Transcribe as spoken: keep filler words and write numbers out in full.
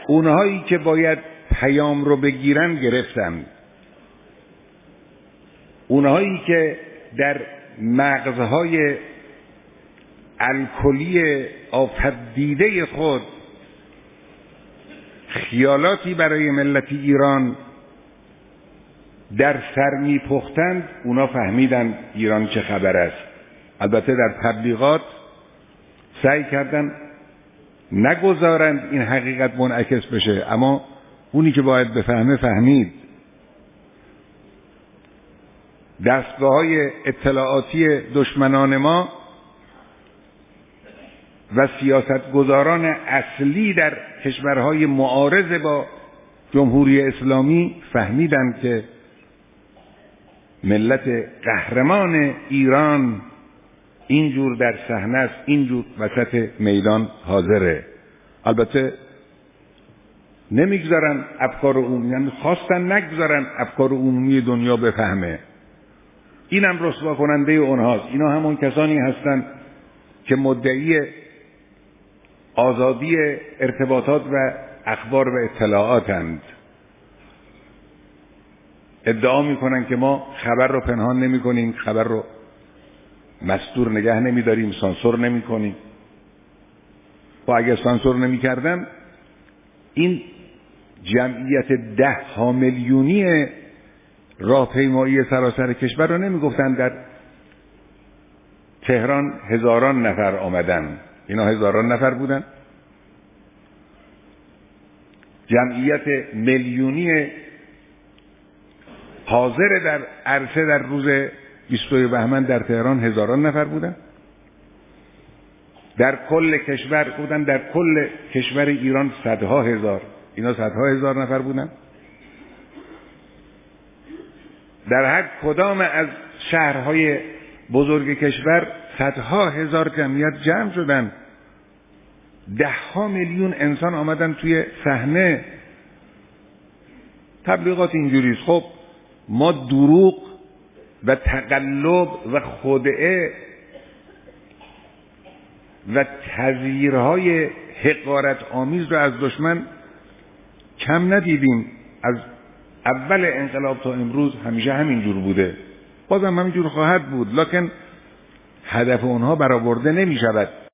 اونهایی که باید پیام رو بگیرن گرفتن، اونهایی که در مغزهای الکلی آفدیده خود خیالاتی برای ملت ایران در سر میپختند، اونا فهمیدن ایران چه خبر است. البته در تبلیغات سعی کردن نگذارند این حقیقت منعکس بشه، اما اونی که باید بفهمه فهمید. دستگاه‌های اطلاعاتی دشمنان ما و سیاستگزاران اصلی در کشورهای معارض با جمهوری اسلامی فهمیدند که ملت قهرمان ایران اینجور در صحنه است، اینجور وسط میدان حاضره. البته نمیگذارن افکار عمومی، یعنی خواستن نگذارن افکار عمومی دنیا بفهمه. اینم رسوا کننده اونهاست. اینا همون کسانی هستند که مدعی آزادی ارتباطات و اخبار و اطلاعاتند. ادعا میکنن که ما خبر رو پنهان نمی کنیم، خبر رو مستور نگه نمی داریم، سانسور نمی کنیم. و اگر سانسور نمی کردن این جمعیت ده ها میلیونی راهپیمایی سراسر کشور رو نمی گفتن در تهران هزاران نفر آمدن. اینا هزاران نفر بودن. جمعیت میلیونی حاضر در عرصه در روز بیست و دو بهمن در تهران هزاران نفر بودن. در کل کشور بودن، در کل کشور ایران صدها هزار، اینا صدها هزار نفر بودن. در هر کدام از شهرهای بزرگ کشور صدها هزار جمعیت جمع شدن. ده ها میلیون انسان آمدن توی صحنه. تبلیغات اینجوریست. خب ما دروغ و تقلب و خدعه و تزویرهای حقارت آمیز رو از دشمن کم ندیدیم. از اول انقلاب تا امروز همیشه همینجور بوده، بازم همینجور خواهد بود، لکن هدف اونها برآورده نمی شود.